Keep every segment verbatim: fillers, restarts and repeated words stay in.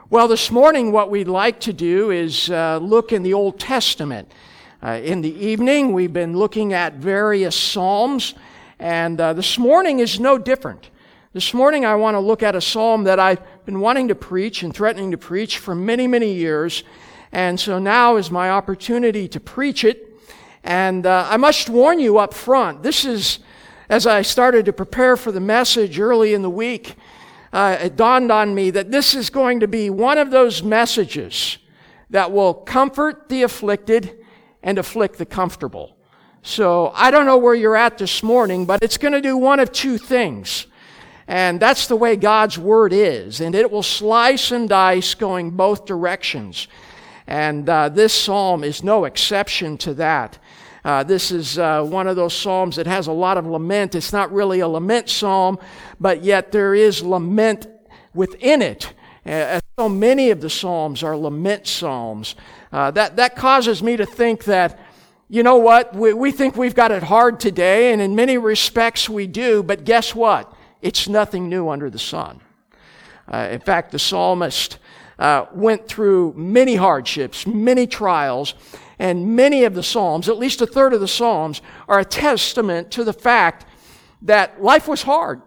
Well, this morning what we'd like to do is uh, look in the Old Testament. Uh, in the evening, we've been looking at various Psalms, and uh, this morning is no different. This morning I want to look at a Psalm that I've been wanting to preach and threatening to preach for many, many years, and so now is my opportunity to preach it. And uh, I must warn you up front, this is, as I started to prepare for the message early in the week, Uh, it dawned on me that this is going to be one of those messages that will comfort the afflicted and afflict the comfortable. So I don't know where you're at this morning, but it's going to do one of two things. And that's the way God's Word is. And it will slice and dice going both directions. And uh, this psalm is no exception to that. Uh, this is uh, one of those psalms that has a lot of lament. It's not really a lament psalm, but yet there is lament within it. Uh, so many of the psalms are lament psalms. Uh, that, that causes me to think that, you know what, we, we think we've got it hard today, and in many respects we do, but guess what? It's nothing new under the sun. Uh, in fact, the psalmist uh, went through many hardships, many trials, and many of the Psalms, at least a third of the Psalms, are a testament to the fact that life was hard.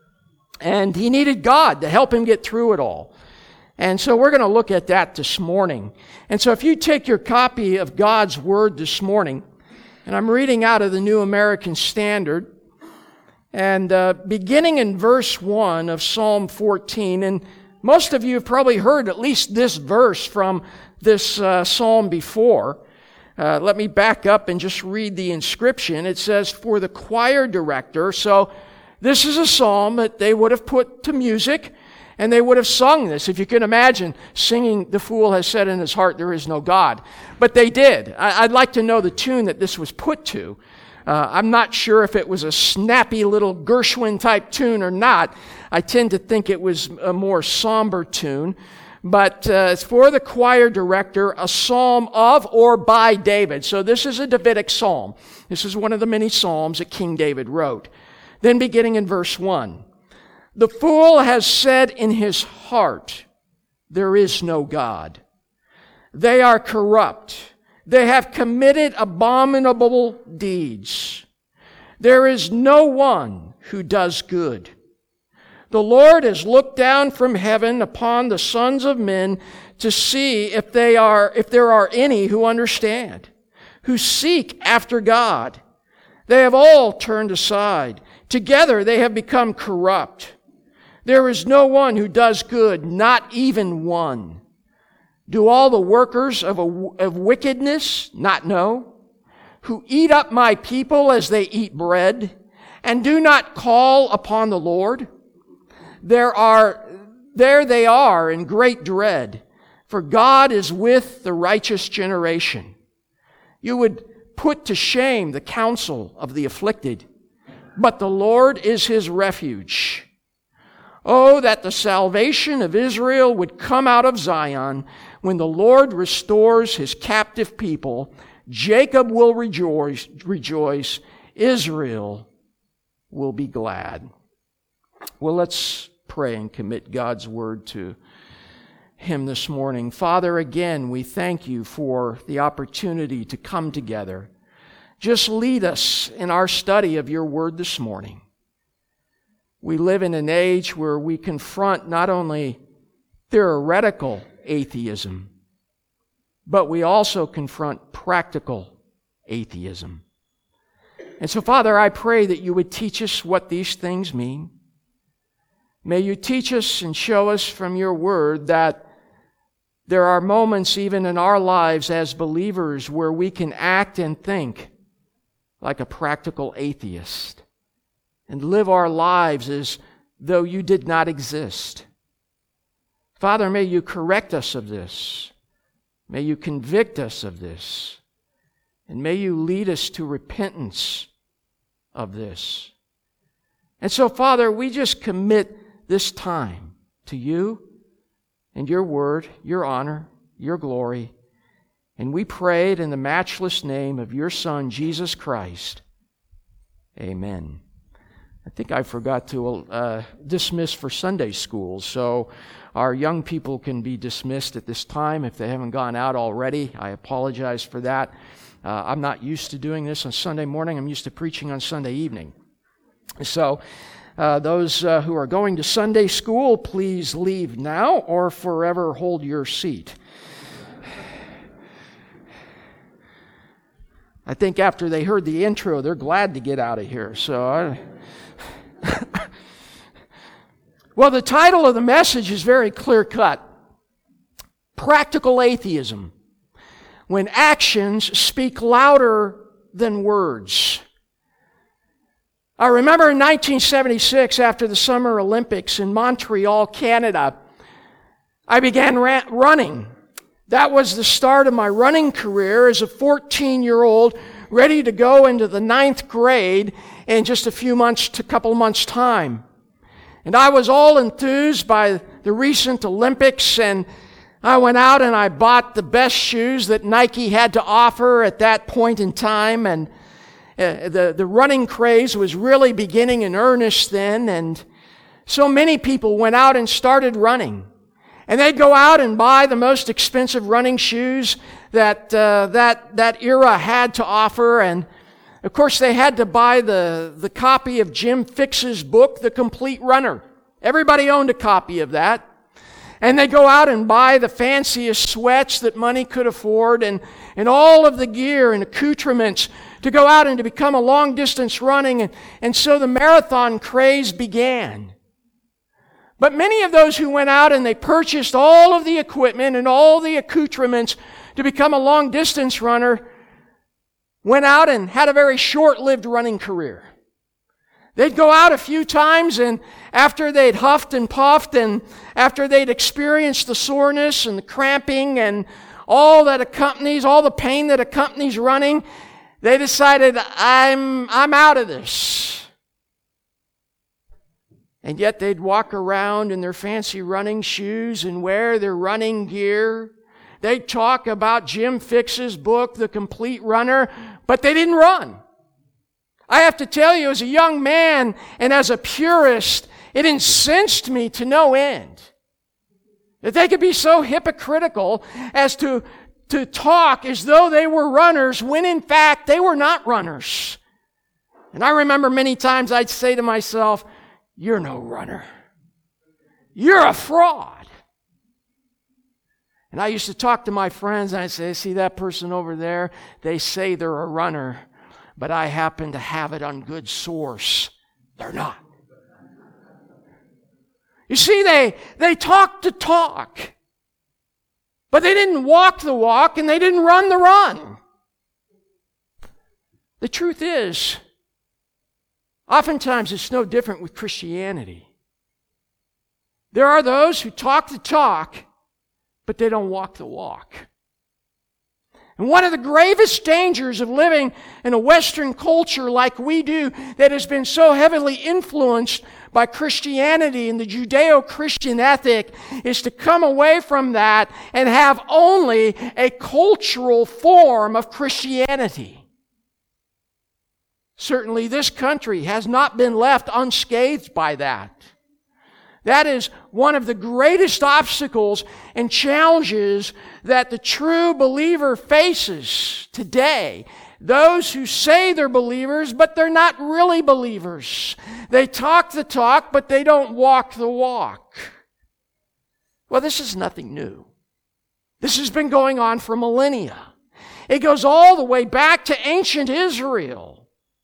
And he needed God to help him get through it all. And so we're going to look at that this morning. And so if you take your copy of God's Word this morning, and I'm reading out of the New American Standard, and uh, beginning in verse one of Psalm fourteen, and most of you have probably heard at least this verse from this uh, psalm before. Uh, let me back up and just read the inscription. It says, for the choir director. So this is a psalm that they would have put to music, and they would have sung this. If you can imagine singing, the fool has said in his heart, there is no God. But they did. I, I'd like to know the tune that this was put to. Uh, I'm not sure if it was a snappy little Gershwin-type tune or not. I tend to think it was a more somber tune. But uh, it's for the choir director, a psalm of or by David. So this is a Davidic psalm. This is one of the many psalms that King David wrote. Then beginning in verse one, the fool has said in his heart, there is no God. They are corrupt. They have committed abominable deeds. There is no one who does good. The Lord has looked down from heaven upon the sons of men to see if they are, if there are any who understand, who seek after God. They have all turned aside. Together they have become corrupt. There is no one who does good, not even one. Do all the workers of, a, of wickedness not know? Who eat up my people as they eat bread, and do not call upon the Lord? There are, there they are in great dread, for God is with the righteous generation. You would put to shame the counsel of the afflicted, but the Lord is his refuge. Oh, that the salvation of Israel would come out of Zion. When the Lord restores his captive people, Jacob will rejoice, rejoice. Israel will be glad. Well, let's pray and commit God's Word to him this morning. Father, again, we thank you for the opportunity to come together. Just lead us in our study of your Word this morning. We live in an age where we confront not only theoretical atheism, but we also confront practical atheism. And so, Father, I pray that you would teach us what these things mean. May you teach us and show us from your word that there are moments even in our lives as believers where we can act and think like a practical atheist and live our lives as though you did not exist. Father, may you correct us of this. May you convict us of this. And may you lead us to repentance of this. And so, Father, we just commit this time to you and your word, your honor, your glory. And we pray it in the matchless name of your Son, Jesus Christ. Amen. I think I forgot to uh, dismiss for Sunday school, so our young people can be dismissed at this time if they haven't gone out already. I apologize for that. Uh, I'm not used to doing this on Sunday morning. I'm used to preaching on Sunday evening. So uh, those uh, who are going to Sunday school, please leave now or forever hold your seat. I think after they heard the intro, they're glad to get out of here. So, I... Well, the title of the message is very clear-cut. Practical Atheism. When actions speak louder than words. I remember in nineteen seventy-six, after the Summer Olympics in Montreal, Canada, I began ra- running. That was the start of my running career as a fourteen-year-old ready to go into the ninth grade in just a few months, to a couple months' time. And I was all enthused by the recent Olympics, and I went out and I bought the best shoes that Nike had to offer at that point in time, and uh, the, the running craze was really beginning in earnest then, and so many people went out and started running. And they'd go out and buy the most expensive running shoes that uh, that that era had to offer, and of course, they had to buy the, the copy of Jim Fixx's book, The Complete Runner. Everybody owned a copy of that. And they go out and buy the fanciest sweats that money could afford and, and all of the gear and accoutrements to go out and to become a long-distance running. And, and so the marathon craze began. But many of those who went out and they purchased all of the equipment and all the accoutrements to become a long-distance runner went out and had a very short-lived running career. They'd go out a few times, and after they'd huffed and puffed, and after they'd experienced the soreness and the cramping and all that accompanies, all the pain that accompanies running, they decided, I'm, I'm out of this. And yet they'd walk around in their fancy running shoes and wear their running gear. They'd talk about Jim Fixx's book, The Complete Runner, but they didn't run. I have to tell you, as a young man and as a purist, it incensed me to no end that they could be so hypocritical as to, to talk as though they were runners when in fact they were not runners. And I remember many times I'd say to myself, you're no runner. You're a fraud. And I used to talk to my friends and I'd say, see that person over there? They say they're a runner, but I happen to have it on good source. They're not. You see, they, they talked the talk, but they didn't walk the walk and they didn't run the run. The truth is, oftentimes it's no different with Christianity. There are those who talk the talk, but they don't walk the walk. And one of the gravest dangers of living in a Western culture like we do, that has been so heavily influenced by Christianity and the Judeo-Christian ethic, is to come away from that and have only a cultural form of Christianity. Certainly this country has not been left unscathed by that. That is one of the greatest obstacles and challenges that the true believer faces today. Those who say they're believers, but they're not really believers. They talk the talk, but they don't walk the walk. Well, this is nothing new. This has been going on for millennia. It goes all the way back to ancient Israel.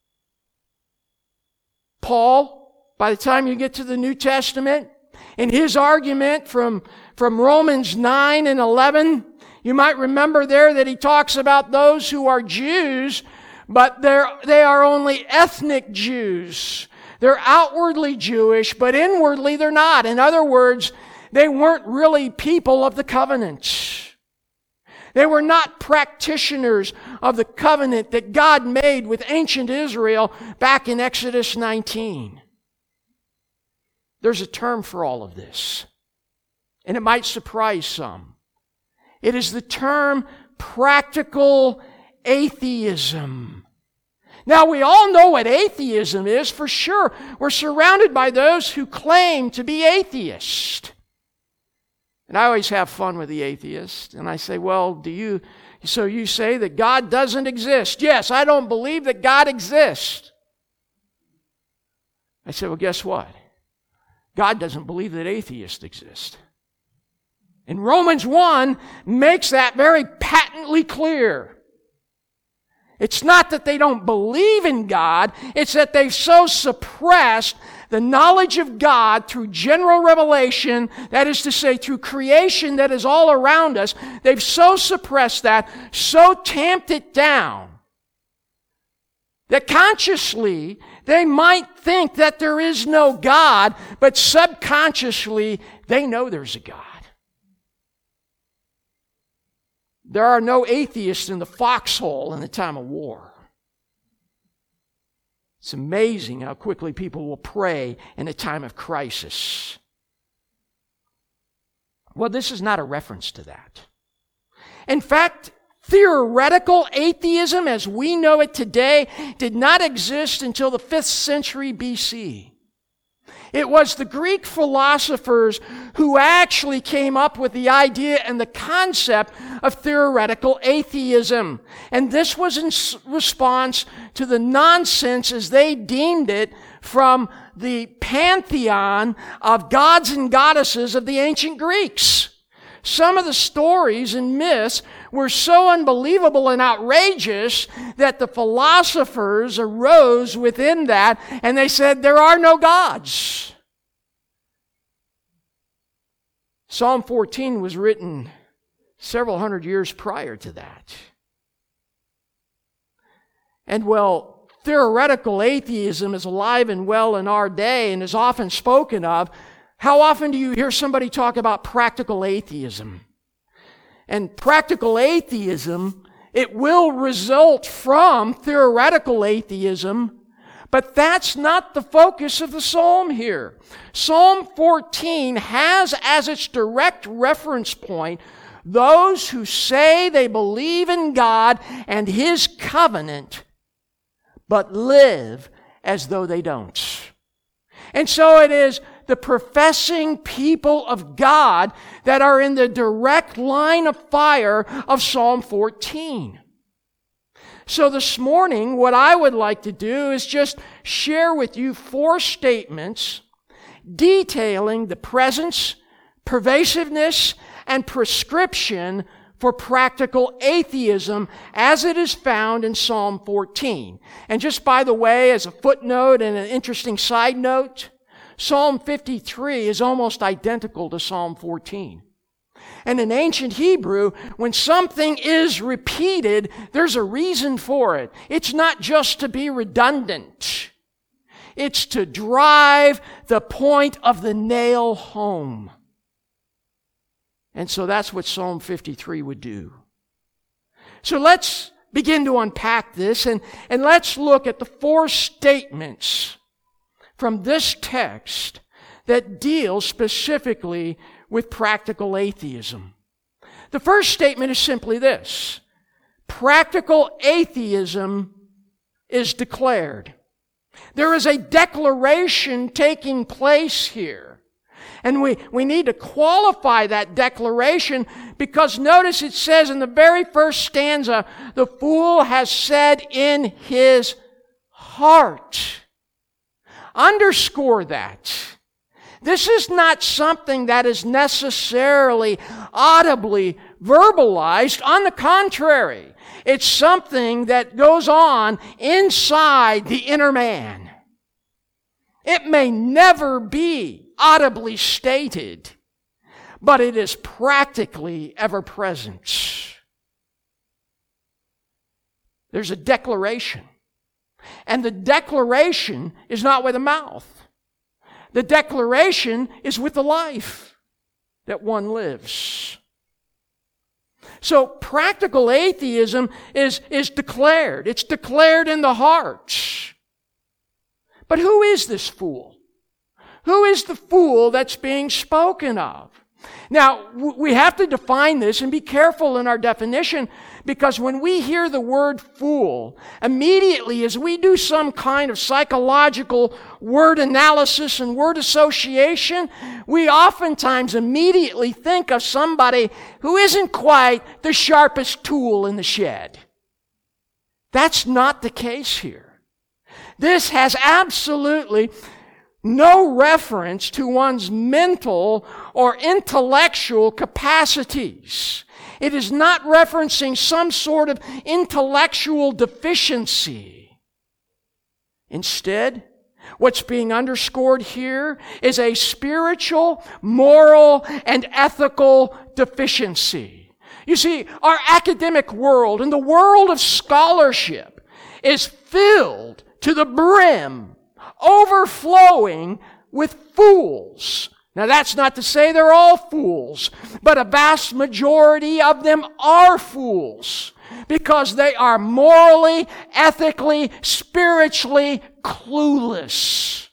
Paul, by the time you get to the New Testament, in his argument from, from Romans nine and eleven, you might remember there that he talks about those who are Jews, but they're, they are only ethnic Jews. They're outwardly Jewish, but inwardly they're not. In other words, they weren't really people of the covenant. They were not practitioners of the covenant that God made with ancient Israel back in Exodus nineteen. There's a term for all of this, and it might surprise some. It is the term practical atheism. Now, we all know what atheism is for sure. We're surrounded by those who claim to be atheists. And I always have fun with the atheist. And I say, well, do you, so you say that God doesn't exist? Yes, I don't believe that God exists. I said, well, guess what? God doesn't believe that atheists exist. And Romans one makes that very patently clear. It's not that they don't believe in God, it's that they've so suppressed the knowledge of God through general revelation, that is to say, through creation that is all around us. They've so suppressed that, so tamped it down, that consciously they might think that there is no God, but subconsciously they know there's a God. There are no atheists in the foxhole in the time of war. It's amazing how quickly people will pray in a time of crisis. Well, this is not a reference to that. In fact, theoretical atheism as we know it today did not exist until the fifth century B C. It was the Greek philosophers who actually came up with the idea and the concept of theoretical atheism. And this was in response to the nonsense, as they deemed it, from the pantheon of gods and goddesses of the ancient Greeks. Some of the stories and myths were so unbelievable and outrageous that the philosophers arose within that and they said, there are no gods. Psalm fourteen was written several hundred years prior to that. And well, theoretical atheism is alive and well in our day and is often spoken of. How often do you hear somebody talk about practical atheism? And practical atheism, it will result from theoretical atheism, but that's not the focus of the psalm here. Psalm fourteen has as its direct reference point those who say they believe in God and His covenant, but live as though they don't. And so it is the professing people of God that are in the direct line of fire of Psalm fourteen. So this morning, what I would like to do is just share with you four statements detailing the presence, pervasiveness, and prescription for practical atheism as it is found in Psalm fourteen. And just by the way, as a footnote and an interesting side note, Psalm fifty-three is almost identical to Psalm fourteen. And in ancient Hebrew, when something is repeated, there's a reason for it. It's not just to be redundant. It's to drive the point of the nail home. And so that's what Psalm fifty-three would do. So let's begin to unpack this and, and let's look at the four statements from this text that deal specifically with practical atheism. The first statement is simply this: practical atheism is declared. There is a declaration taking place here. And we, we need to qualify that declaration because notice it says in the very first stanza, the fool has said in his heart. Underscore that. This is not something that is necessarily audibly verbalized. On the contrary, it's something that goes on inside the inner man. It may never be audibly stated, but it is practically ever present. There's a declaration. And the declaration is not with the mouth. The declaration is with the life that one lives. So practical atheism is, is declared. It's declared in the heart. But who is this fool? Who is the fool that's being spoken of? Now, we have to define this and be careful in our definition, because when we hear the word fool, immediately as we do some kind of psychological word analysis and word association, we oftentimes immediately think of somebody who isn't quite the sharpest tool in the shed. That's not the case here. This has absolutely no reference to one's mental or intellectual capacities. It is not referencing some sort of intellectual deficiency. Instead, what's being underscored here is a spiritual, moral, and ethical deficiency. You see, our academic world and the world of scholarship is filled to the brim, overflowing with fools. Now, that's not to say they're all fools, but a vast majority of them are fools because they are morally, ethically, spiritually clueless.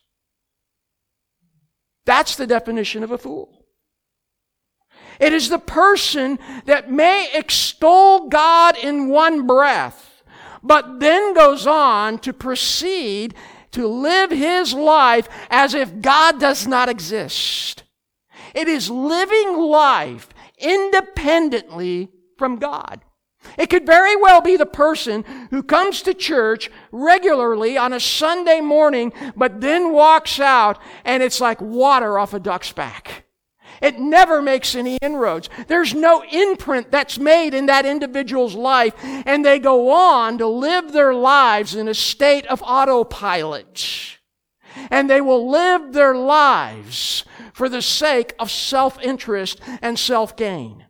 That's the definition of a fool. It is the person that may extol God in one breath, but then goes on to proceed to live his life as if God does not exist. It is living life independently from God. It could very well be the person who comes to church regularly on a Sunday morning, but then walks out and it's like water off a duck's back. It never makes any inroads. There's no imprint that's made in that individual's life, and they go on to live their lives in a state of autopilot. And they will live their lives for the sake of self-interest and self-gain.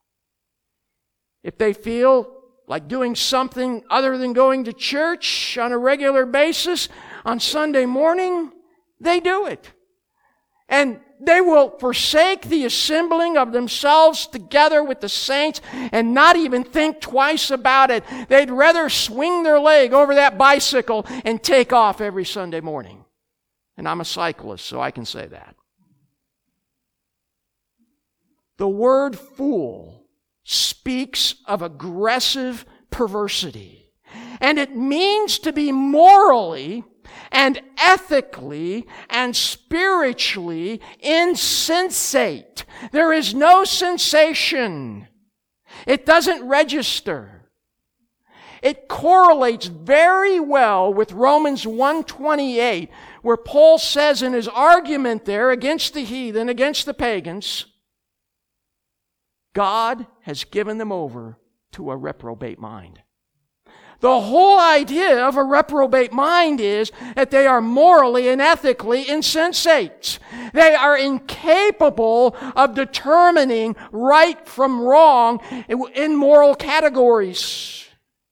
If they feel like doing something other than going to church on a regular basis on Sunday morning, they do it. And they will forsake the assembling of themselves together with the saints and not even think twice about it. They'd rather swing their leg over that bicycle and take off every Sunday morning. And I'm a cyclist, so I can say that. The word fool speaks of aggressive perversity, and it means to be morally and ethically and spiritually insensate. There is no sensation. It doesn't register. It correlates very well with Romans one twenty-eight, where Paul says in his argument there against the heathen, against the pagans, God has given them over to a reprobate mind. The whole idea of a reprobate mind is that they are morally and ethically insensate. They are incapable of determining right from wrong in moral categories.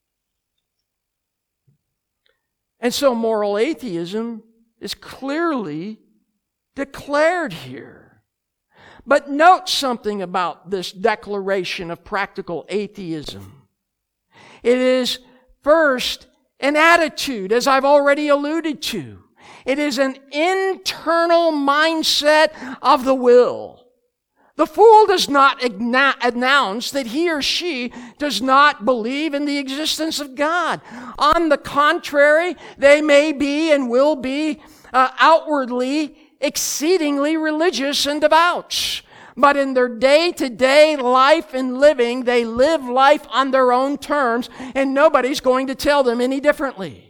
And so moral atheism is clearly declared here. But note something about this declaration of practical atheism. It is first, an attitude, as I've already alluded to. It is an internal mindset of the will. The fool does not announce that he or she does not believe in the existence of God. On the contrary, they may be and will be uh, outwardly exceedingly religious and devout. But in their day-to-day life and living, they live life on their own terms, and nobody's going to tell them any differently.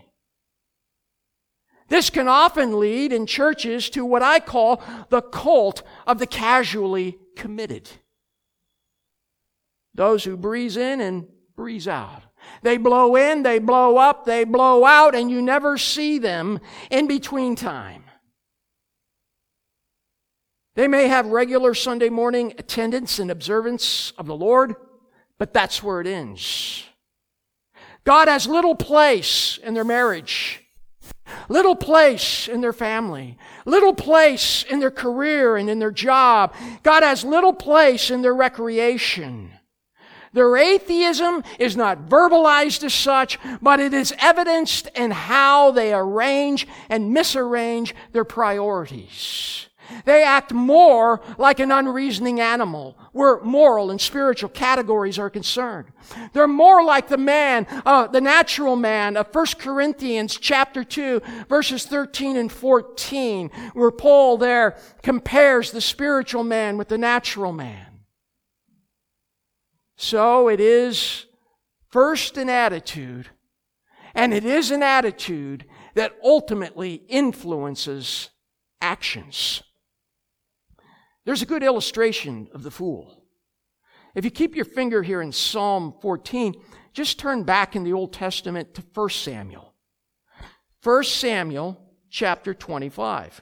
This can often lead in churches to what I call the cult of the casually committed. Those who breeze in and breeze out. They blow in, they blow up, they blow out, and you never see them in between time. They may have regular Sunday morning attendance and observance of the Lord, but that's where it ends. God has little place in their marriage, little place in their family, little place in their career and in their job. God has little place in their recreation. Their atheism is not verbalized as such, but it is evidenced in how they arrange and misarrange their priorities. They act more like an unreasoning animal where moral and spiritual categories are concerned. They're more like the man, uh, the natural man of First Corinthians chapter two, verses thirteen and fourteen, where Paul there compares the spiritual man with the natural man. So it is first an attitude, and it is an attitude that ultimately influences actions. There's a good illustration of the fool. If you keep your finger here in Psalm fourteen, just turn back in the Old Testament to First Samuel. First Samuel chapter twenty-five.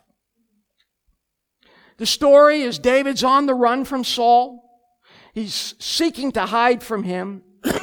The story is David's on the run from Saul. He's seeking to hide from him.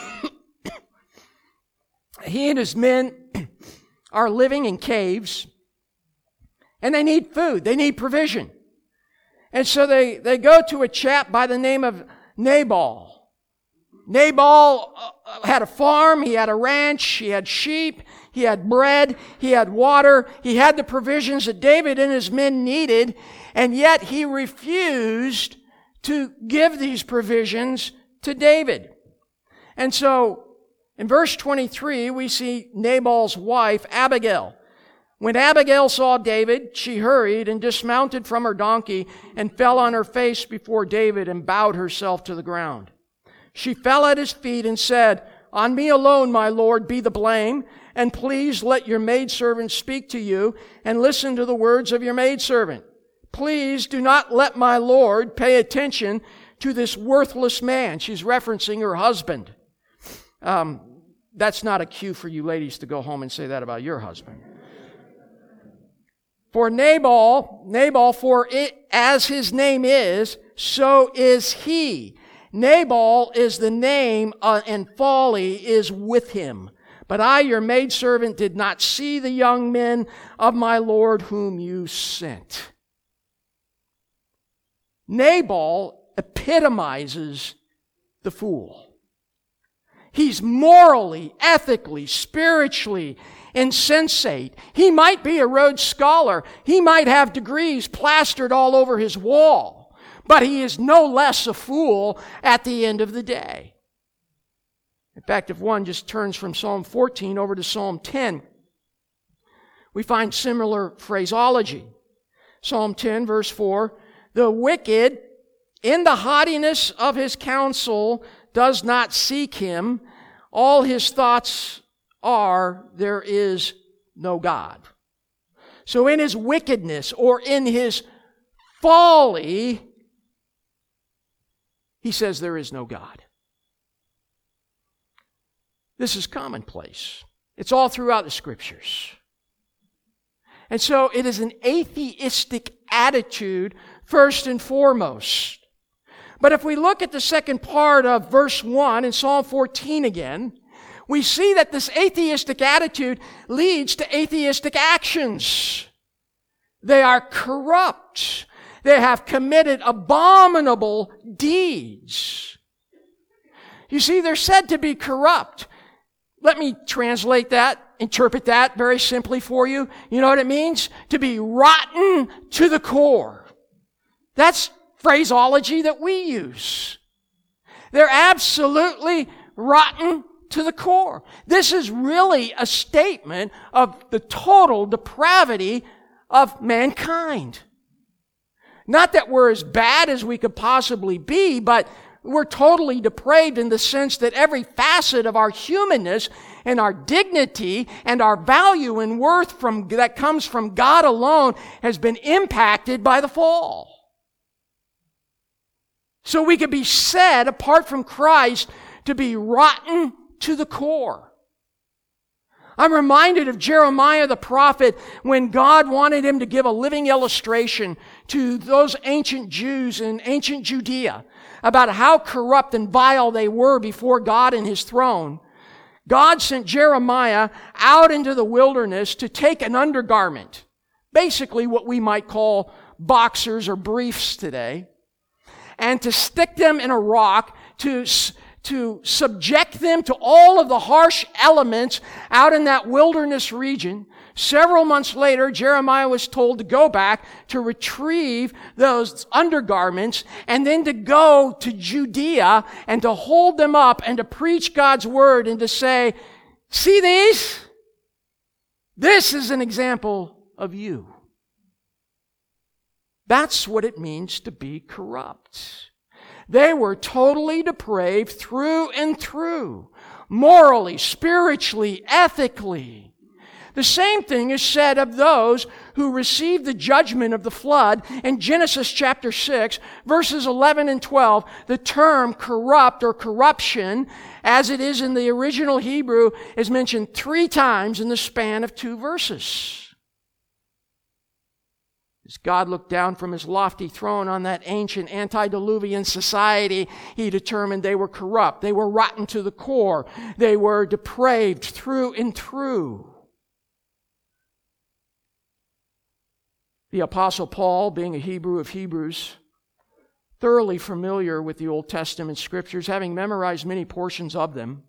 He and his men are living in caves, and they need food. They need provision. And so they, they go to a chap by the name of Nabal. Nabal uh, had a farm, he had a ranch, he had sheep, he had bread, he had water, he had the provisions that David and his men needed, and yet he refused to give these provisions to David. And so, in verse twenty-three, we see Nabal's wife, Abigail. When Abigail saw David, she hurried and dismounted from her donkey and fell on her face before David and bowed herself to the ground. She fell at his feet and said, "On me alone, my Lord, be the blame, and please let your maidservant speak to you and listen to the words of your maidservant. Please do not let my Lord pay attention to this worthless man." She's referencing her husband. Um, that's not a cue for you ladies to go home and say that about your husband. For Nabal, Nabal, for it, as his name is, so is he. Nabal is the name, uh, and folly is with him. But I, your maidservant, did not see the young men of my Lord whom you sent. Nabal epitomizes the fool. He's morally, ethically, spiritually insensate. He might be a Rhodes Scholar. He might have degrees plastered all over his wall. But he is no less a fool at the end of the day. In fact, if one just turns from Psalm fourteen over to Psalm ten, we find similar phraseology. Psalm ten, verse four, "The wicked, in the haughtiness of his counsel, does not seek him. All his thoughts are, there is no God." So in his wickedness or in his folly, he says there is no God. This is commonplace. It's all throughout the Scriptures. And so it is an atheistic attitude first and foremost. But if we look at the second part of verse one in Psalm fourteen again, we see that this atheistic attitude leads to atheistic actions. They are corrupt. They have committed abominable deeds. You see, they're said to be corrupt. Let me translate that, interpret that very simply for you. You know what it means? To be rotten to the core. That's phraseology that we use. They're absolutely rotten to the core. This is really a statement of the total depravity of mankind. Not that we're as bad as we could possibly be, but we're totally depraved in the sense that every facet of our humanness and our dignity and our value and worth from that comes from God alone has been impacted by the fall. So we could be said, apart from Christ, to be rotten to the core. I'm reminded of Jeremiah the prophet when God wanted him to give a living illustration to those ancient Jews in ancient Judea about how corrupt and vile they were before God and His throne. God sent Jeremiah out into the wilderness to take an undergarment, basically what we might call boxers or briefs today, and to stick them in a rock to to subject them to all of the harsh elements out in that wilderness region Several months later, Jeremiah was told to go back to retrieve those undergarments and then to go to Judea and to hold them up and to preach God's word and to say, see these? This is an example of you. That's what it means to be corrupt. They were totally depraved through and through, morally, spiritually, ethically. The same thing is said of those who received the judgment of the flood in Genesis chapter six, verses eleven and twelve. The term corrupt or corruption, as it is in the original Hebrew, is mentioned three times in the span of two verses. As God looked down from his lofty throne on that ancient antediluvian society, he determined they were corrupt. They were rotten to the core. They were depraved through and through. The Apostle Paul, being a Hebrew of Hebrews, thoroughly familiar with the Old Testament scriptures, having memorized many portions of them,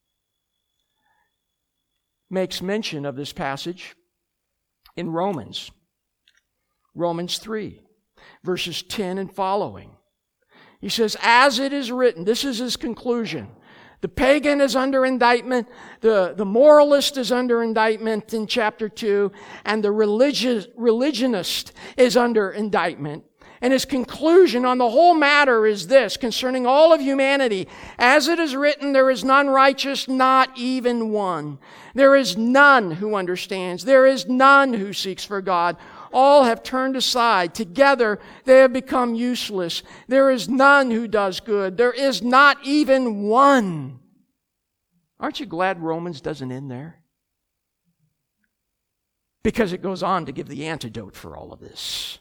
makes mention of this passage in Romans. Romans three, verses ten and following. He says, as it is written, this is his conclusion. The pagan is under indictment, the, the moralist is under indictment in chapter two, and the religious, religionist is under indictment. And his conclusion on the whole matter is this, concerning all of humanity. As it is written, there is none righteous, not even one. There is none who understands. There is none who seeks for God. All have turned aside. Together they have become useless. There is none who does good. There is not even one. Aren't you glad Romans doesn't end there? Because it goes on to give the antidote for all of this.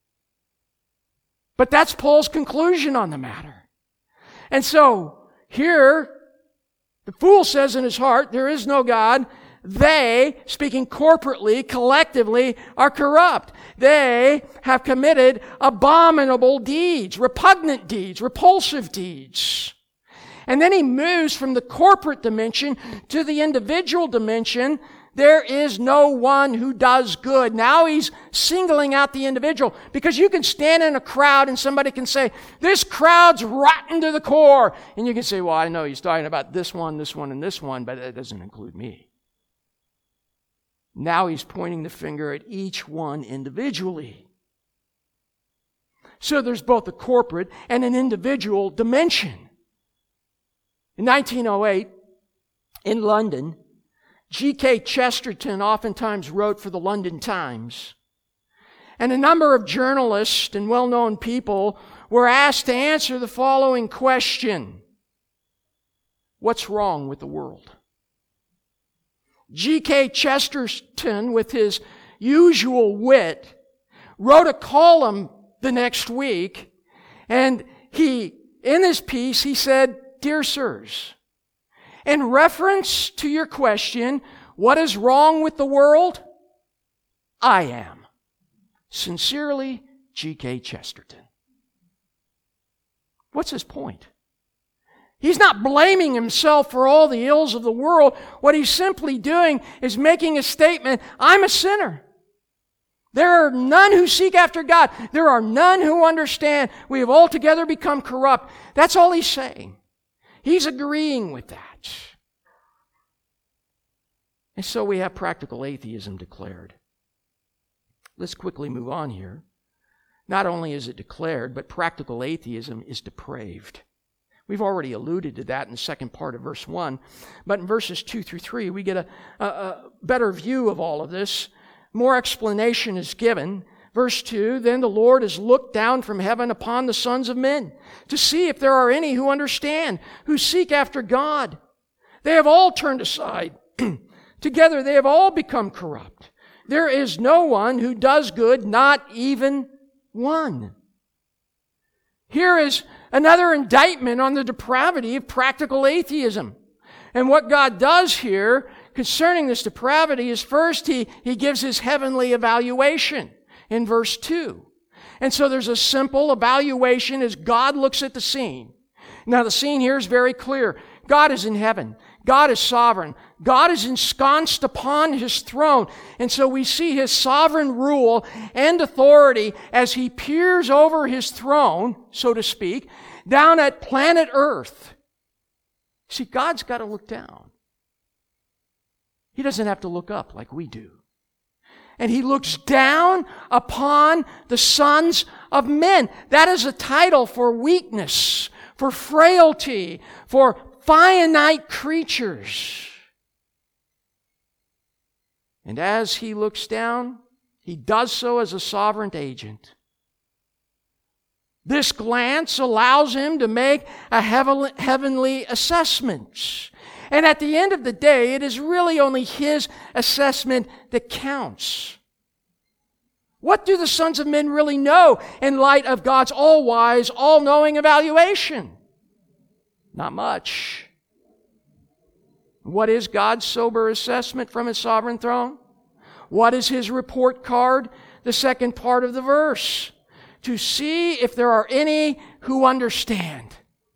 But that's Paul's conclusion on the matter. And so, here, the fool says in his heart, there is no God. They, speaking corporately, collectively, are corrupt. They have committed abominable deeds, repugnant deeds, repulsive deeds. And then he moves from the corporate dimension to the individual dimension. There is no one who does good. Now he's singling out the individual, because you can stand in a crowd and somebody can say, this crowd's rotten to the core. And you can say, well, I know he's talking about this one, this one, and this one, but that doesn't include me. Now he's pointing the finger at each one individually. So there's both a corporate and an individual dimension. In nineteen oh eight, in London, G K Chesterton oftentimes wrote for the London Times. And a number of journalists and well-known people were asked to answer the following question. What's wrong with the world? G K Chesterton, with his usual wit, wrote a column the next week, and he, in this piece, he said, Dear sirs, in reference to your question, what is wrong with the world? I am. Sincerely, G K Chesterton. What's his point? He's not blaming himself for all the ills of the world. What he's simply doing is making a statement, I'm a sinner. There are none who seek after God. There are none who understand. We have altogether become corrupt. That's all he's saying. He's agreeing with that. And so we have practical atheism declared. Let's quickly move on here. Not only is it declared, but practical atheism is depraved. We've already alluded to that in the second part of verse one. But in verses two through three, we get a, a, a better view of all of this. More explanation is given. Verse two, then the Lord has looked down from heaven upon the sons of men to see if there are any who understand, who seek after God. They have all turned aside. Together they have all become corrupt. There is no one who does good, not even one. Here is another indictment on the depravity of practical atheism. And what God does here concerning this depravity is first he, he gives his heavenly evaluation in verse two. And so there's a simple evaluation as God looks at the scene. Now the scene here is very clear. God is in heaven. God is sovereign. God is ensconced upon his throne. And so we see his sovereign rule and authority as he peers over his throne, so to speak, down at planet Earth. See, God's got to look down. He doesn't have to look up like we do. And he looks down upon the sons of men. That is a title for weakness, for frailty, for finite creatures. And as he looks down, he does so as a sovereign agent. This glance allows him to make a heavenly assessment. And at the end of the day, it is really only his assessment that counts. What do the sons of men really know in light of God's all-wise, all-knowing evaluation? Not much. What is God's sober assessment from his sovereign throne? What is his report card? The second part of the verse. To see if there are any who understand.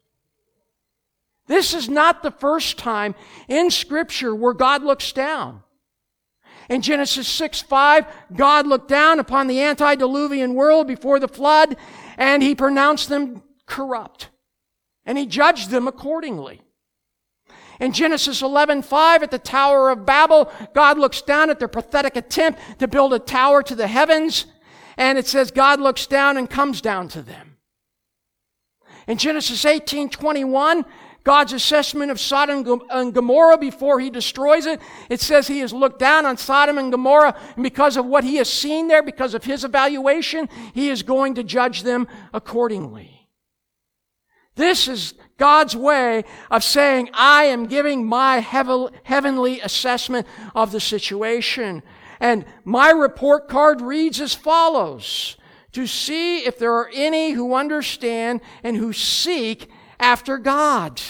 This is not the first time in Scripture where God looks down. In Genesis six five, God looked down upon the antediluvian world before the flood, and he pronounced them corrupt. And he judged them accordingly. In Genesis eleven five, at the Tower of Babel, God looks down at their pathetic attempt to build a tower to the heavens, and it says God looks down and comes down to them. In Genesis eighteen twenty-one, God's assessment of Sodom and Gomorrah before he destroys it, it says he has looked down on Sodom and Gomorrah, and because of what he has seen there, because of his evaluation, he is going to judge them accordingly. This is God's way of saying, I am giving my heavenly assessment of the situation. And my report card reads as follows: to see if there are any who understand and who seek after God.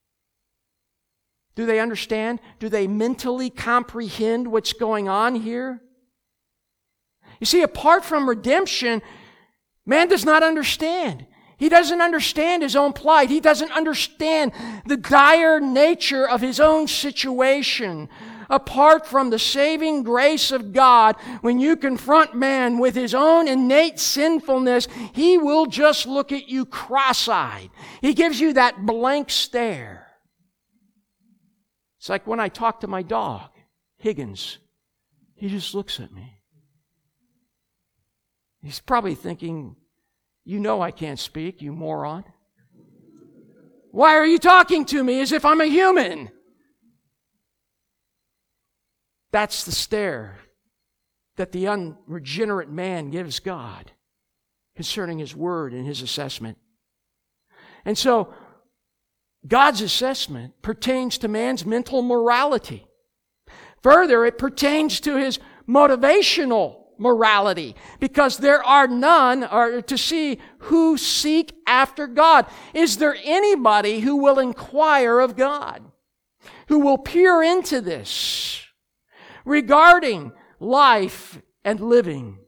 Do they understand? Do they mentally comprehend what's going on here? You see, apart from redemption, man does not understand. He doesn't understand his own plight. He doesn't understand the dire nature of his own situation. Apart from the saving grace of God, when you confront man with his own innate sinfulness, he will just look at you cross-eyed. He gives you that blank stare. It's like when I talk to my dog, Higgins. He just looks at me. He's probably thinking, you know I can't speak, you moron. Why are you talking to me as if I'm a human? That's the stare that the unregenerate man gives God concerning his word and his assessment. And so, God's assessment pertains to man's mental morality. Further, it pertains to his motivational morality, because there are none, or to see who seek after God. Is there anybody who will inquire of God, who will peer into this regarding life and living?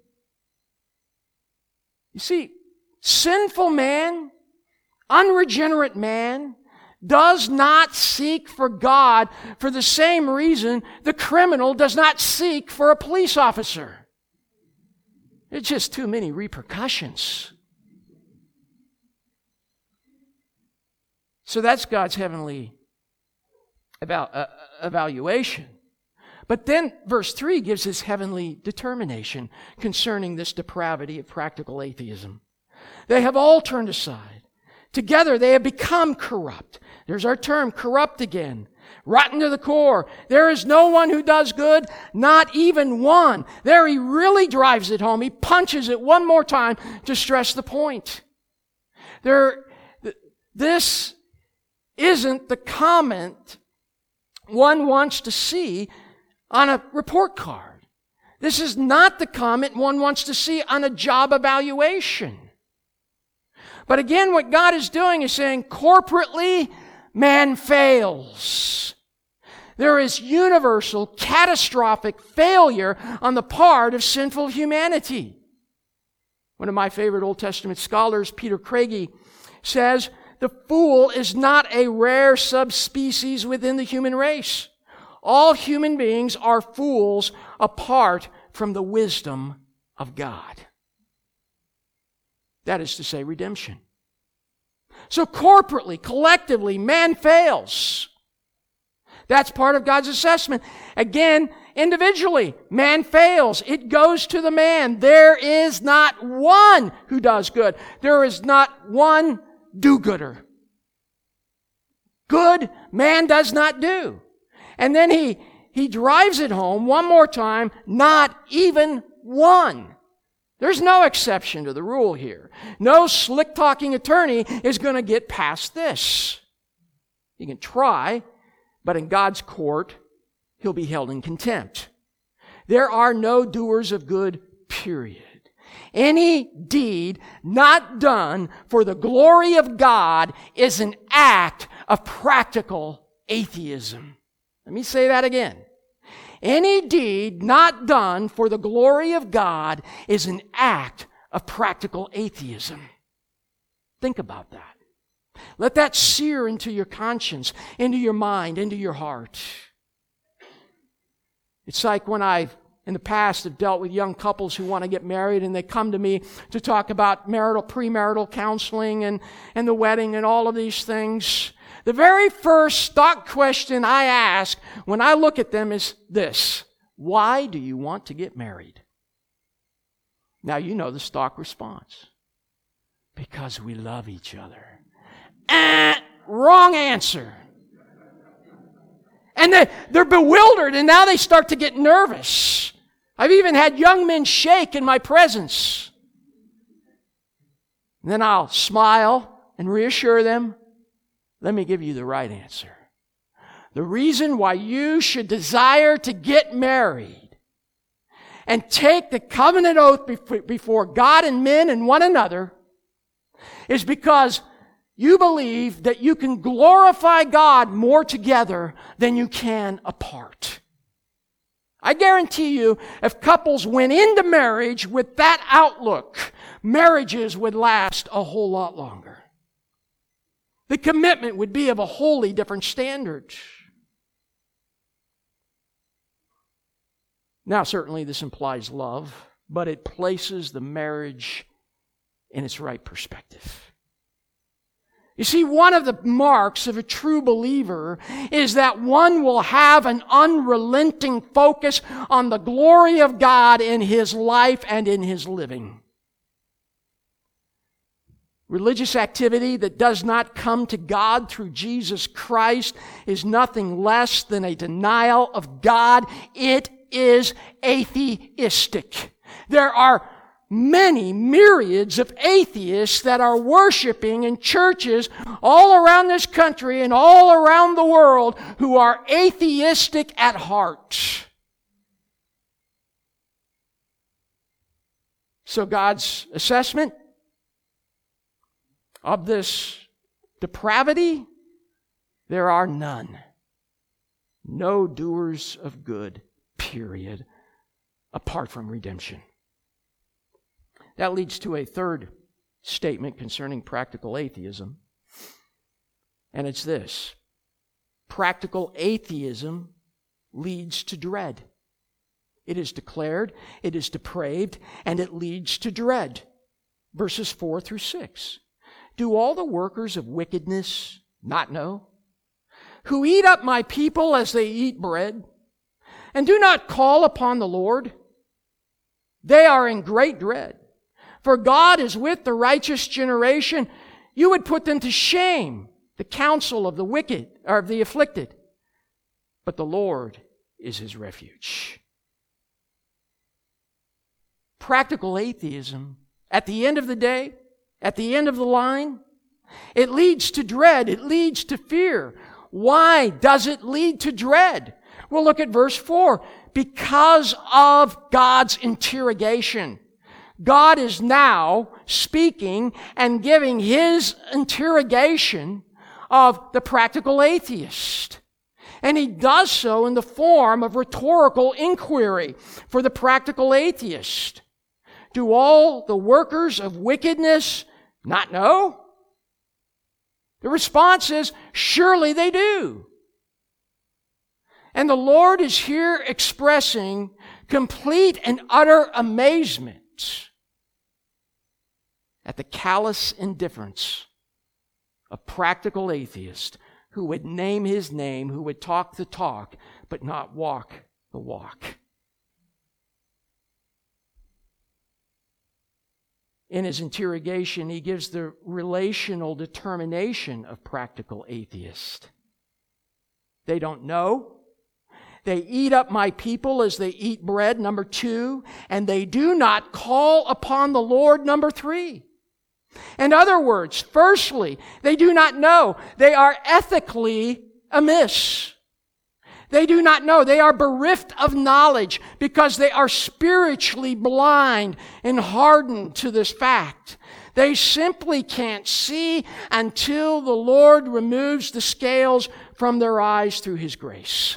You see, sinful man, unregenerate man, does not seek for God for the same reason the criminal does not seek for a police officer. It's just too many repercussions. So that's God's heavenly eval- uh, evaluation. But then verse three gives his heavenly determination concerning this depravity of practical atheism. They have all turned aside. Together they have become corrupt. There's our term, corrupt again. Rotten to the core. There is no one who does good, not even one. There he really drives it home. He punches it one more time to stress the point. There, this isn't the comment one wants to see on a report card. This is not the comment one wants to see on a job evaluation. But again, what God is doing is saying, corporately, man fails. There is universal, catastrophic failure on the part of sinful humanity. One of my favorite Old Testament scholars, Peter Craigie, says, the fool is not a rare subspecies within the human race. All human beings are fools apart from the wisdom of God. That is to say, redemption. So corporately, collectively, man fails. That's part of God's assessment. Again, individually, man fails. It goes to the man. There is not one who does good. There is not one do-gooder. Good man does not do. And then he, he drives it home one more time, not even one. There's no exception to the rule here. No slick-talking attorney is going to get past this. He can try, but in God's court, he'll be held in contempt. There are no doers of good, period. Any deed not done for the glory of God is an act of practical atheism. Let me say that again. Any deed not done for the glory of God is an act of practical atheism. Think about that. Let that sear into your conscience, into your mind, into your heart. It's like when I've, in the past, have dealt with young couples who want to get married and they come to me to talk about marital, premarital counseling and, and the wedding and all of these things. The very first stock question I ask when I look at them is this: why do you want to get married? Now you know the stock response. Because we love each other. Eh, wrong answer. And they, they're bewildered, and now they start to get nervous. I've even had young men shake in my presence. And then I'll smile and reassure them. Let me give you the right answer. The reason why you should desire to get married and take the covenant oath before God and men and one another is because you believe that you can glorify God more together than you can apart. I guarantee you, if couples went into marriage with that outlook, marriages would last a whole lot longer. The commitment would be of a wholly different standard. Now, certainly this implies love, but it places the marriage in its right perspective. You see, one of the marks of a true believer is that one will have an unrelenting focus on the glory of God in his life and in his living. Religious activity that does not come to God through Jesus Christ is nothing less than a denial of God. It is atheistic. There are many myriads of atheists that are worshiping in churches all around this country and all around the world who are atheistic at heart. So God's assessment of this depravity, there are none. No doers of good, period, apart from redemption. That leads to a third statement concerning practical atheism. And it's this: practical atheism leads to dread. It is declared, it is depraved, and it leads to dread. Verses four through six. Do all the workers of wickedness not know? Who eat up my people as they eat bread, and do not call upon the Lord? They are in great dread. For God is with the righteous generation. You would put them to shame, the counsel of the wicked, or of the afflicted. But the Lord is his refuge. Practical atheism, at the end of the day, at the end of the line, it leads to dread. It leads to fear. Why does it lead to dread? Well, look at verse four. Because of God's interrogation. God is now speaking and giving his interrogation of the practical atheist. And he does so in the form of rhetorical inquiry for the practical atheist. Do all the workers of wickedness not know? The response is, surely they do. And the Lord is here expressing complete and utter amazement at the callous indifference of practical atheists who would name His name, who would talk the talk, but not walk the walk. In his interrogation, he gives the relational determination of practical atheists. They don't know. They eat up my people as they eat bread, number two, and they do not call upon the Lord, number three. In other words, firstly, they do not know. They are ethically amiss. They do not know. They are bereft of knowledge because they are spiritually blind and hardened to this fact. They simply can't see until the Lord removes the scales from their eyes through His grace.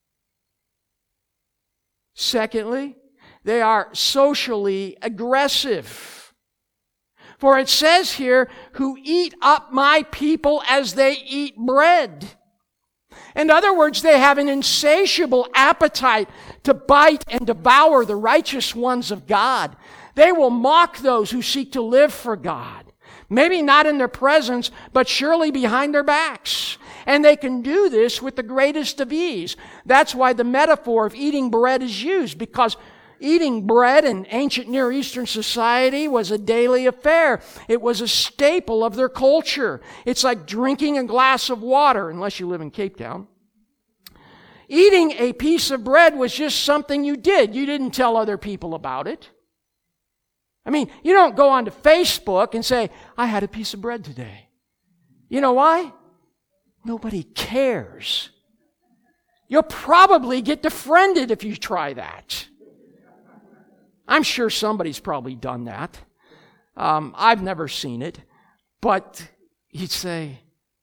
Secondly, they are socially aggressive. For it says here, who eat up my people as they eat bread. In other words, they have an insatiable appetite to bite and devour the righteous ones of God. They will mock those who seek to live for God. Maybe not in their presence, but surely behind their backs. And they can do this with the greatest of ease. That's why the metaphor of eating bread is used, because eating bread in ancient Near Eastern society was a daily affair. It was a staple of their culture. It's like drinking a glass of water, unless you live in Cape Town. Eating a piece of bread was just something you did. You didn't tell other people about it. I mean, you don't go onto Facebook and say, I had a piece of bread today. You know why? Nobody cares. You'll probably get defriended if you try that. I'm sure somebody's probably done that. Um, I've never seen it. But you'd say,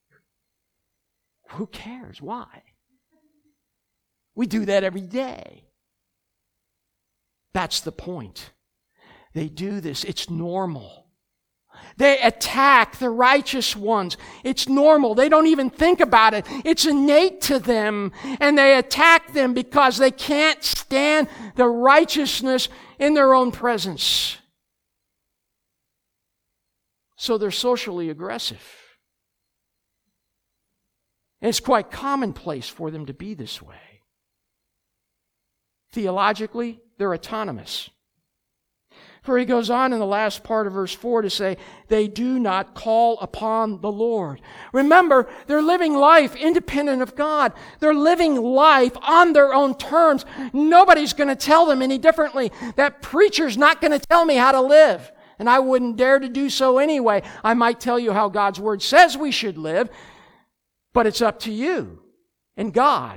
who cares? Why? We do that every day. That's the point. They do this. It's normal. They attack the righteous ones. It's normal. They don't even think about it. It's innate to them. And they attack them because they can't stand the righteousness in their own presence. So they're socially aggressive. And it's quite commonplace for them to be this way. Theologically, they're autonomous. For he goes on in the last part of verse four to say, they do not call upon the Lord. Remember, they're living life independent of God. They're living life on their own terms. Nobody's going to tell them any differently. That preacher's not going to tell me how to live. And I wouldn't dare to do so anyway. I might tell you how God's Word says we should live, but it's up to you and God.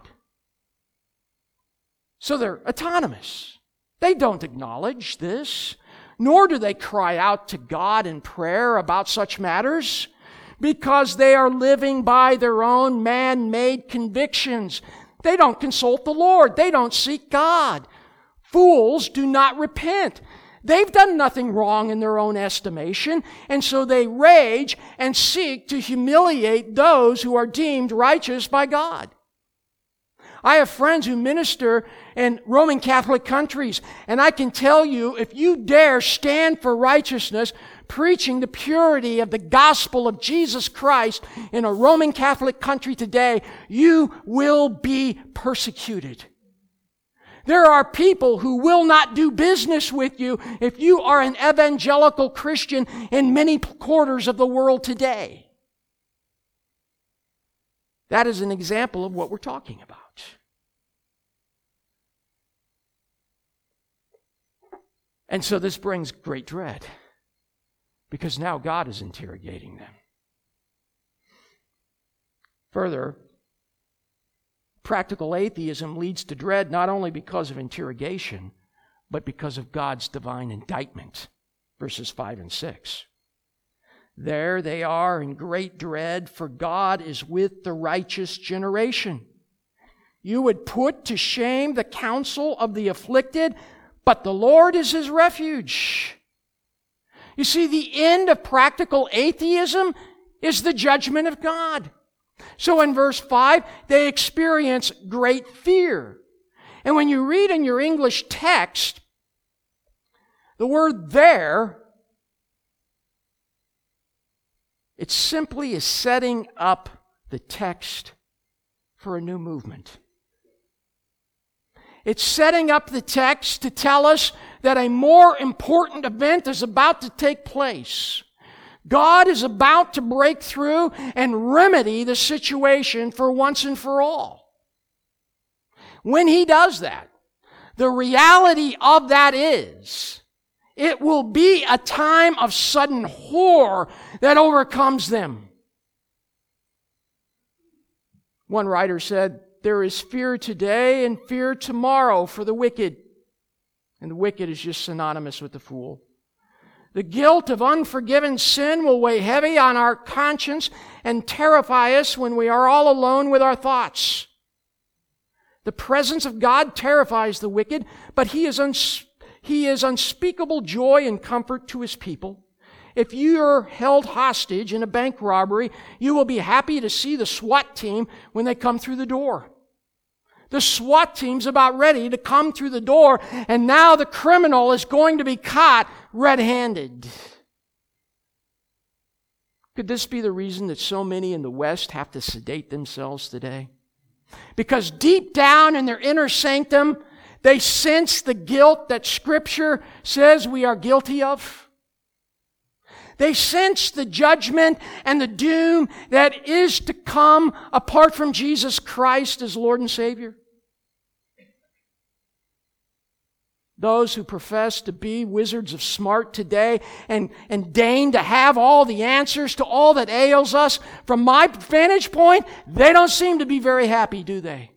So they're autonomous. They don't acknowledge this. Nor do they cry out to God in prayer about such matters, because they are living by their own man-made convictions. They don't consult the Lord. They don't seek God. Fools do not repent. They've done nothing wrong in their own estimation, and so they rage and seek to humiliate those who are deemed righteous by God. I have friends who minister in Roman Catholic countries, and I can tell you, if you dare stand for righteousness, preaching the purity of the gospel of Jesus Christ in a Roman Catholic country today, you will be persecuted. There are people who will not do business with you if you are an evangelical Christian in many quarters of the world today. That is an example of what we're talking about. And so this brings great dread, because now God is interrogating them. Further, practical atheism leads to dread not only because of interrogation, but because of God's divine indictment. Verses five and six. There they are in great dread, for God is with the righteous generation. You would put to shame the counsel of the afflicted, but the Lord is his refuge. You see, the end of practical atheism is the judgment of God. So in verse five, they experience great fear. And when you read in your English text, the word there, it simply is setting up the text for a new movement. It's setting up the text to tell us that a more important event is about to take place. God is about to break through and remedy the situation for once and for all. When He does that, the reality of that is, it will be a time of sudden horror that overcomes them. One writer said, there is fear today and fear tomorrow for the wicked. And the wicked is just synonymous with the fool. The guilt of unforgiven sin will weigh heavy on our conscience and terrify us when we are all alone with our thoughts. The presence of God terrifies the wicked, but He is, uns- he is unspeakable joy and comfort to His people. If you are held hostage in a bank robbery, you will be happy to see the SWAT team when they come through the door. The SWAT team's about ready to come through the door, and now the criminal is going to be caught red-handed. Could this be the reason that so many in the West have to sedate themselves today? Because deep down in their inner sanctum, they sense the guilt that Scripture says we are guilty of. They sense the judgment and the doom that is to come apart from Jesus Christ as Lord and Savior. Those who profess to be wizards of smart today and, and deign to have all the answers to all that ails us, from my vantage point, they don't seem to be very happy, do they?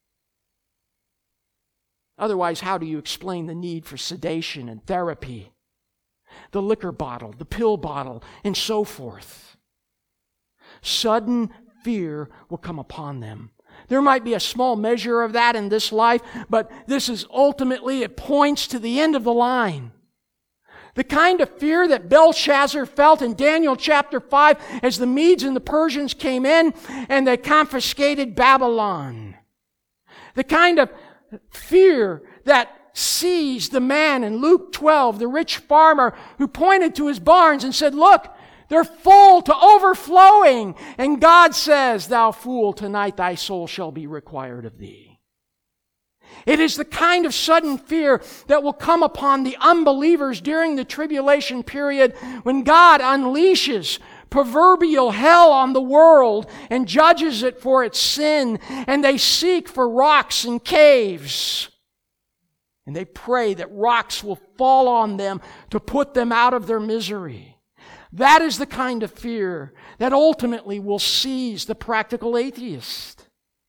Otherwise, how do you explain the need for sedation and therapy? The liquor bottle, the pill bottle, and so forth. Sudden fear will come upon them. There might be a small measure of that in this life, but this is ultimately, it points to the end of the line. The kind of fear that Belshazzar felt in Daniel chapter five as the Medes and the Persians came in and they confiscated Babylon. The kind of fear that seized the man in Luke twelve, the rich farmer who pointed to his barns and said, look, they're full to overflowing. And God says, thou fool, tonight thy soul shall be required of thee. It is the kind of sudden fear that will come upon the unbelievers during the tribulation period when God unleashes proverbial hell on the world and judges it for its sin, and they seek for rocks and caves. And they pray that rocks will fall on them to put them out of their misery. That is the kind of fear that ultimately will seize the practical atheist.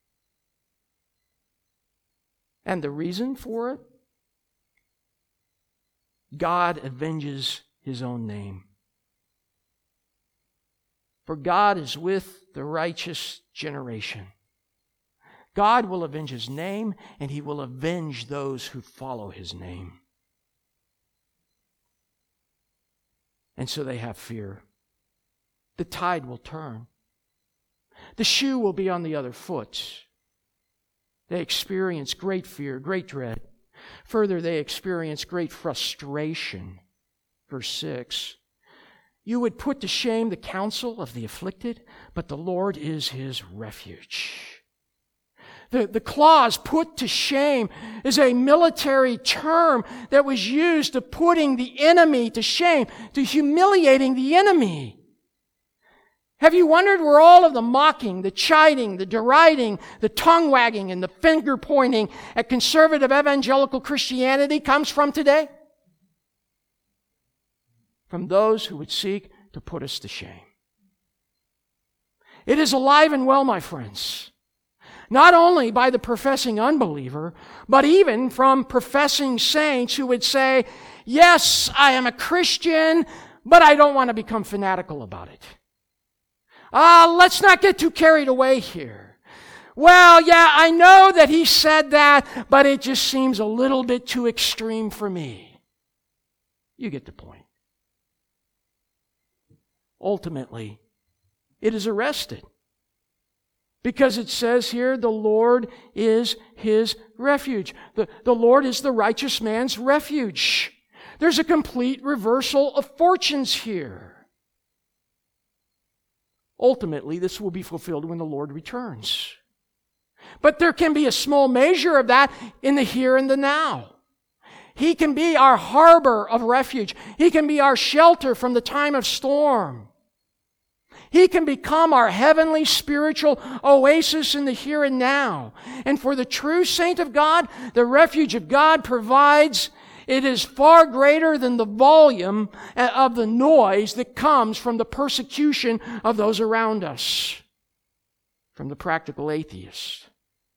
And the reason for it? God avenges His own name. For God is with the righteous generation. God will avenge His name, and He will avenge those who follow His name. And so they have fear. The tide will turn. The shoe will be on the other foot. They experience great fear, great dread. Further, they experience great frustration. Verse six. You would put to shame the counsel of the afflicted, but the Lord is his refuge. The, the clause, put to shame, is a military term that was used to putting the enemy to shame, to humiliating the enemy. Have you wondered where all of the mocking, the chiding, the deriding, the tongue-wagging, and the finger-pointing at conservative evangelical Christianity comes from today? From those who would seek to put us to shame. It is alive and well, my friends. Not only by the professing unbeliever, but even from professing saints who would say, yes, I am a Christian, but I don't want to become fanatical about it. Ah, uh, let's not get too carried away here. Well, yeah, I know that he said that, but it just seems a little bit too extreme for me. You get the point. Ultimately, it is arrested. Because it says here, the Lord is his refuge. The, the Lord is the righteous man's refuge. There's a complete reversal of fortunes here. Ultimately, this will be fulfilled when the Lord returns. But there can be a small measure of that in the here and the now. He can be our harbor of refuge. He can be our shelter from the time of storm. He can become our heavenly spiritual oasis in the here and now. And for the true saint of God, the refuge of God provides, it is far greater than the volume of the noise that comes from the persecution of those around us, from the practical atheist.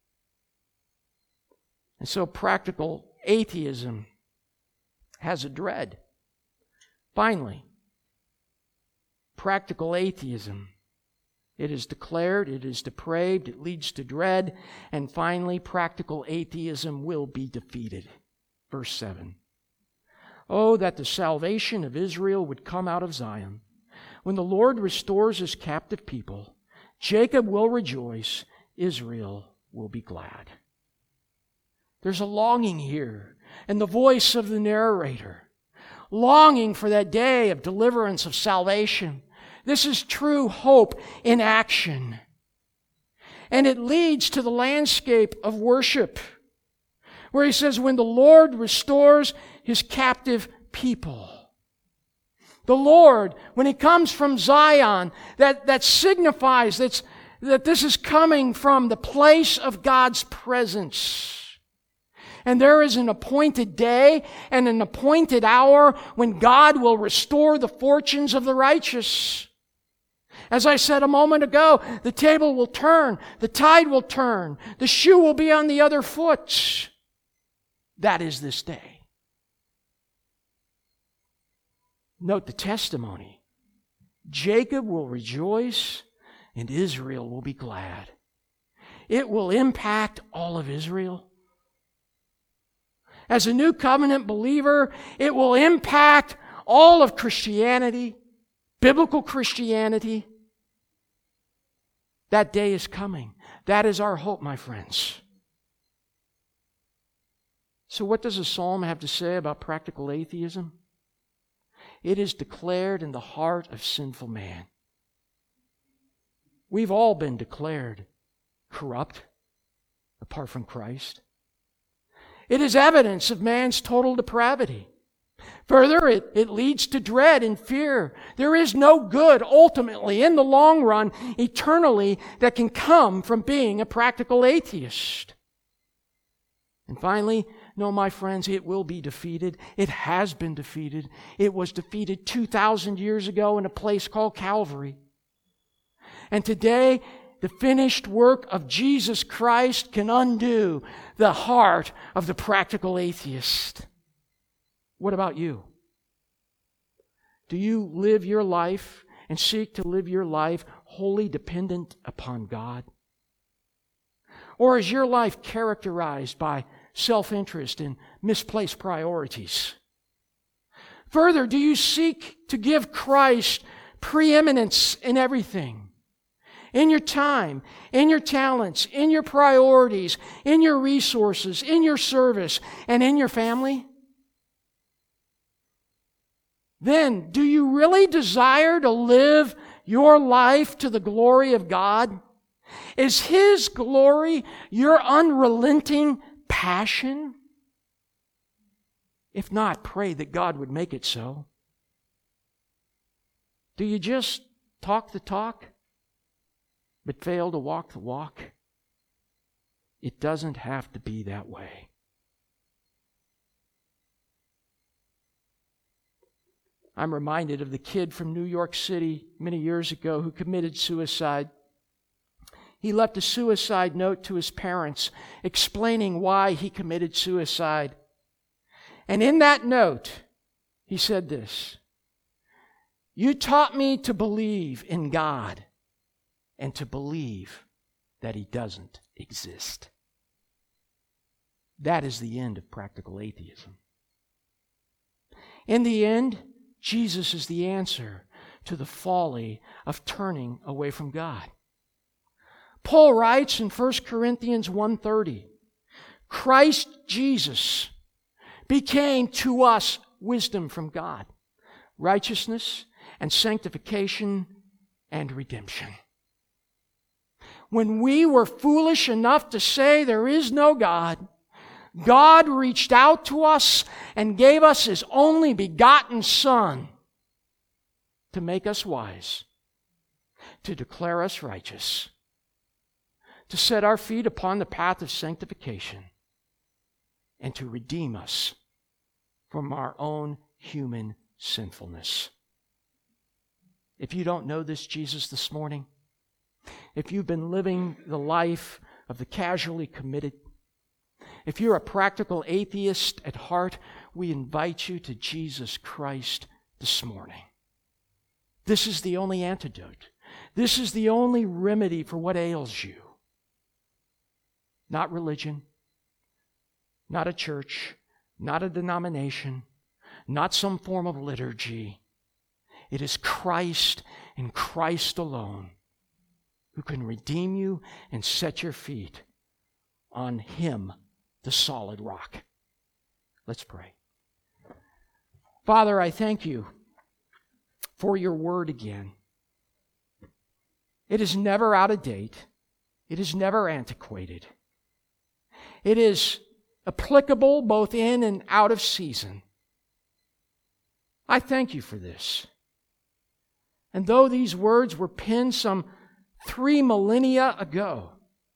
And so practical atheism has a dread. Finally, practical atheism. It is declared, it is depraved, it leads to dread, and finally, practical atheism will be defeated. Verse seven. Oh, that the salvation of Israel would come out of Zion. When the Lord restores his captive people, Jacob will rejoice, Israel will be glad. There's a longing here, and the voice of the narrator, longing for that day of deliverance, of salvation. This is true hope in action. And it leads to the landscape of worship, where he says, when the Lord restores his captive people. The Lord, when he comes from Zion, that, that signifies that's, that this is coming from the place of God's presence. And there is an appointed day and an appointed hour when God will restore the fortunes of the righteous. As I said a moment ago, the table will turn, the tide will turn, the shoe will be on the other foot. That is this day. Note the testimony. Jacob will rejoice and Israel will be glad. It will impact all of Israel. As a new covenant believer, it will impact all of Christianity, biblical Christianity. That day is coming. That is our hope, my friends. So what does the psalm have to say about practical atheism? It is declared in the heart of sinful man. We've all been declared corrupt apart from Christ. It is evidence of man's total depravity. Further, it, it leads to dread and fear. There is no good ultimately, in the long run, eternally, that can come from being a practical atheist. And finally, no, my friends, it will be defeated. It has been defeated. It was defeated two thousand years ago in a place called Calvary. And today, the finished work of Jesus Christ can undo the heart of the practical atheist. What about you? Do you live your life and seek to live your life wholly dependent upon God? Or is your life characterized by self-interest and misplaced priorities? Further, do you seek to give Christ preeminence in everything? In your time, in your talents, in your priorities, in your resources, in your service, and in your family? Then, do you really desire to live your life to the glory of God? Is His glory your unrelenting passion? If not, pray that God would make it so. Do you just talk the talk, but fail to walk the walk? It doesn't have to be that way. I'm reminded of the kid from New York City many years ago who committed suicide. He left a suicide note to his parents explaining why he committed suicide. And in that note, he said this: "You taught me to believe in God and to believe that He doesn't exist." That is the end of practical atheism. In the end, Jesus is the answer to the folly of turning away from God. Paul writes in First Corinthians one thirty, Christ Jesus became to us wisdom from God, righteousness and sanctification and redemption. When we were foolish enough to say there is no God, God reached out to us and gave us His only begotten Son to make us wise, to declare us righteous, to set our feet upon the path of sanctification, and to redeem us from our own human sinfulness. If you don't know this Jesus this morning, if you've been living the life of the casually committed, if you're a practical atheist at heart, we invite you to Jesus Christ this morning. This is the only antidote. This is the only remedy for what ails you. Not religion, not a church, not a denomination, not some form of liturgy. It is Christ and Christ alone who can redeem you and set your feet on Him, the solid rock. Let's pray. Father, I thank you for your word again. It is never out of date. It is never antiquated. It is applicable both in and out of season. I thank you for this. And though these words were penned some three millennia ago,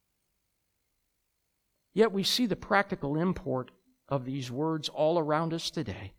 yet we see the practical import of these words all around us today.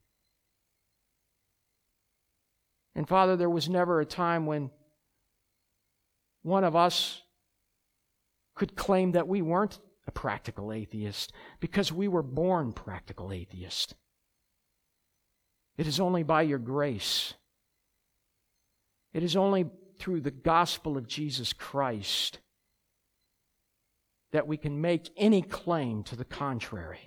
And Father, there was never a time when one of us could claim that we weren't a practical atheist, because we were born practical atheists. It is only by your grace, it is only through the gospel of Jesus Christ that we can make any claim to the contrary.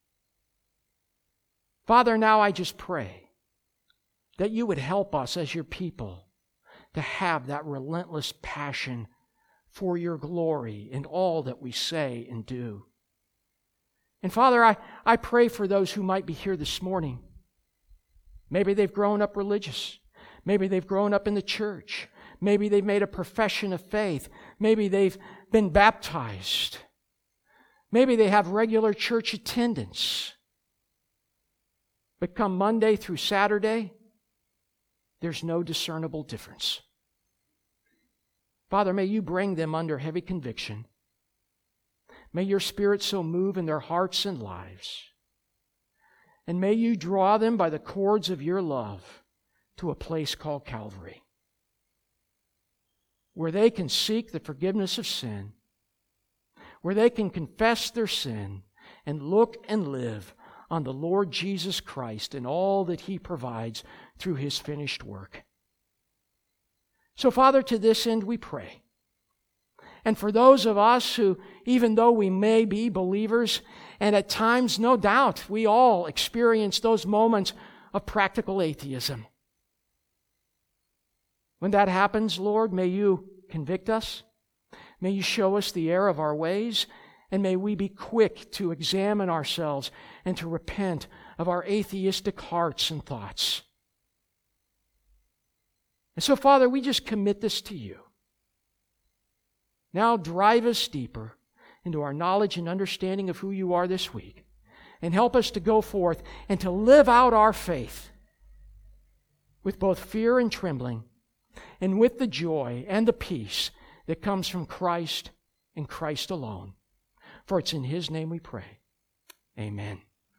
Father, now I just pray that you would help us as your people to have that relentless passion for your glory in all that we say and do. And Father, I, I pray for those who might be here this morning. Maybe they've grown up religious. Maybe they've grown up in the church. Maybe they've made a profession of faith. Maybe they've been baptized. Maybe they have regular church attendance. But come Monday through Saturday, there's no discernible difference. Father, may you bring them under heavy conviction. May your Spirit so move in their hearts and lives. And may you draw them by the cords of your love to a place called Calvary, where they can seek the forgiveness of sin, where they can confess their sin and look and live on the Lord Jesus Christ and all that He provides through His finished work. So, Father, to this end we pray. And for those of us who, even though we may be believers, and at times, no doubt, we all experience those moments of practical atheism. When that happens, Lord, may you convict us. May you show us the error of our ways. And may we be quick to examine ourselves and to repent of our atheistic hearts and thoughts. And so, Father, we just commit this to you. Now drive us deeper into our knowledge and understanding of who you are this week. And help us to go forth and to live out our faith with both fear and trembling, and with the joy and the peace that comes from Christ and Christ alone. For it's in His name we pray. Amen.